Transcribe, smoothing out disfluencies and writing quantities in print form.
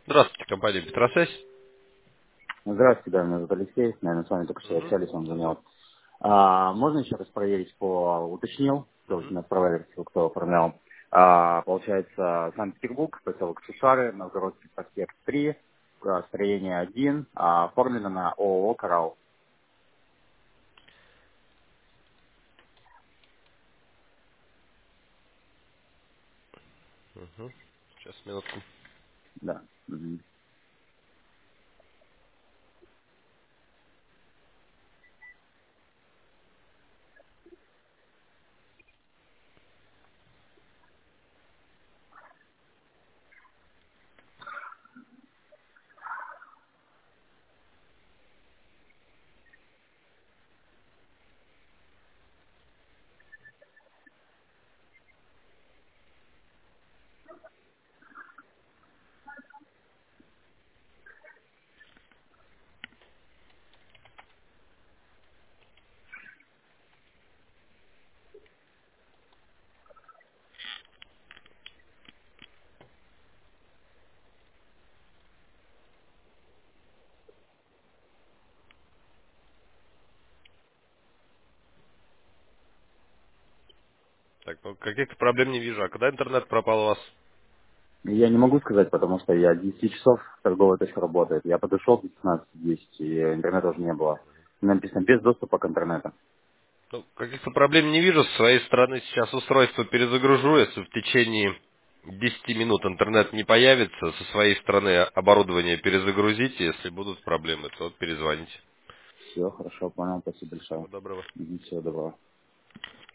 Здравствуйте, компания Петросвязь. Здравствуйте, да, меня зовут Алексей. Наверное, с вами только что Мгм. общались, он звонил. Можно еще раз проверить уточнил, кто Мгм. на провайдер, кто оформлял. Получается, Санкт-Петербург, поселок Шушары, Новгородский проспект 3, строение 1, оформлено на ООО «Коралл». Мгм. Сейчас, минутку. Да. Мгм. Так, ну каких-то проблем не вижу. А когда интернет пропал у вас? Я не могу сказать, потому что я 10 часов торговая точка работает. Я подошел в 15:10, и интернета уже не было. Написано без доступа к интернету. Ну, каких-то проблем не вижу. С своей стороны сейчас устройство перезагружу. Если в течение 10 минут интернет не появится, со своей стороны оборудование перезагрузите. Если будут проблемы, то перезвоните. Все, хорошо, понял, спасибо большое. Всего доброго. Всего доброго.